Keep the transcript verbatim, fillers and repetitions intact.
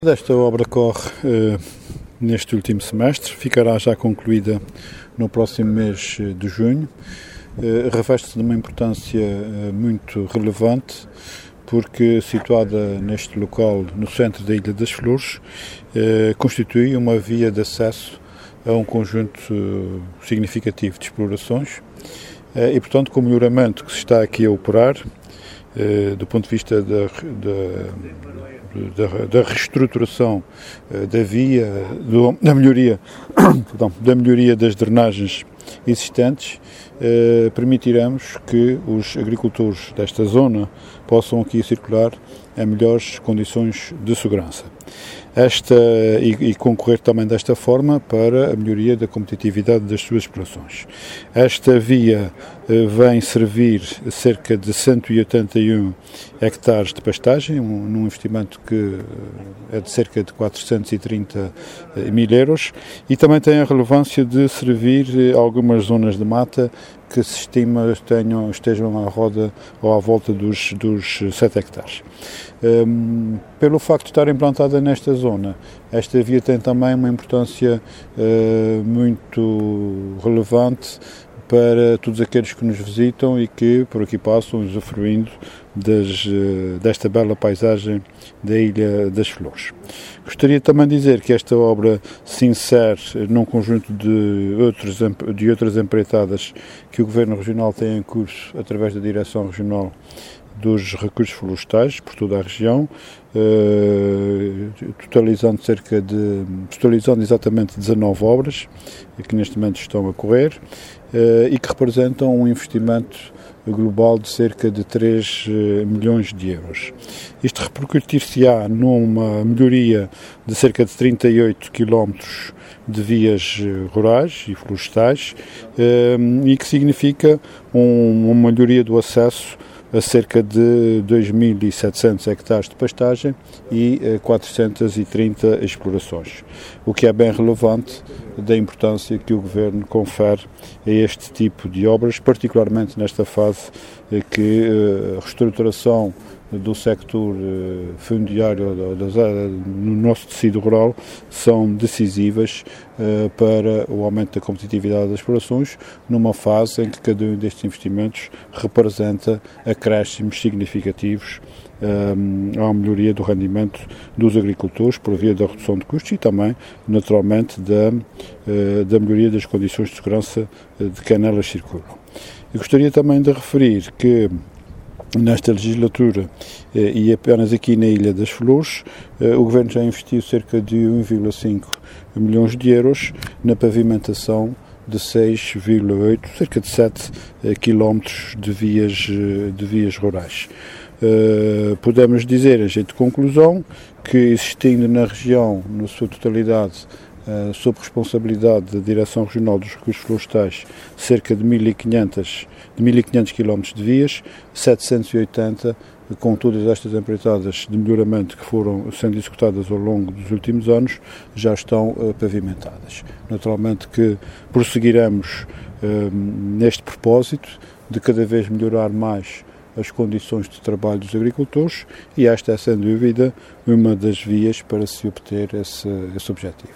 Esta obra corre eh, neste último semestre, ficará já concluída no próximo mês de junho. Eh, reveste-se de uma importância eh, muito relevante, porque situada neste local, no centro da Ilha das Flores, eh, constitui uma via de acesso a um conjunto eh, significativo de explorações eh, e, portanto, com o melhoramento que se está aqui a operar, eh, do ponto de vista da, da Da, da reestruturação uh, da via, do, da, melhoria, perdão, da melhoria das drenagens existentes, uh, permitiremos que os agricultores desta zona possam aqui circular em melhores condições de segurança. Esta, e, e concorrer também desta forma para a melhoria da competitividade das suas explorações. Esta via uh, vem servir cerca de cento e oitenta e um hectares de pastagem, um, num investimento que uh, é de cerca de quatrocentos e trinta mil euros, e também tem a relevância de servir uh, algumas zonas de mata que se estima tenham, estejam à roda ou à volta dos, dos sete hectares. Um, pelo facto de estar implantada nesta zona, esta via tem também uma importância uh, muito relevante para todos aqueles que nos visitam e que por aqui passam, usufruindo das, desta bela paisagem da Ilha das Flores. Gostaria também de dizer que esta obra se insere num conjunto de, outros, de outras empreitadas que o Governo Regional tem em curso através da Direção Regional dos Recursos Florestais por toda a região, eh, totalizando cerca de, totalizando exatamente dezanove obras que neste momento estão a correr eh, e que representam um investimento global de cerca de três milhões de euros. Isto repercutir-se-á numa melhoria de cerca de trinta e oito quilómetros de vias rurais e florestais eh, e que significa um, uma melhoria do acesso a cerca de dois mil e setecentos hectares de pastagem e eh, quatrocentas e trinta explorações, o que é bem relevante da importância que o Governo confere a este tipo de obras, particularmente nesta fase eh, que eh, a reestruturação do sector eh, fundiário das, no nosso tecido rural são decisivas eh, para o aumento da competitividade das explorações, numa fase em que cada um destes investimentos representa acréscimos significativos eh, à melhoria do rendimento dos agricultores por via da redução de custos e também, naturalmente, da, eh, da melhoria das condições de segurança de quem nelas circulam. Eu gostaria também de referir que nesta legislatura, eh, e apenas aqui na Ilha das Flores, eh, o Governo já investiu cerca de um vírgula cinco milhões de euros na pavimentação de seis vírgula oito, cerca de sete eh, quilómetros de vias, de vias rurais. Uh, podemos dizer, em jeito de conclusão, que existindo na região, na sua totalidade, Uh, sob responsabilidade da Direção Regional dos Recursos Florestais, cerca de mil e quinhentos quilómetros de vias, setecentos e oitenta, com todas estas empreitadas de melhoramento que foram sendo executadas ao longo dos últimos anos, já estão uh, pavimentadas. Naturalmente que prosseguiremos uh, neste propósito de cada vez melhorar mais as condições de trabalho dos agricultores, e esta é, sem dúvida, uma das vias para se obter esse, esse objetivo.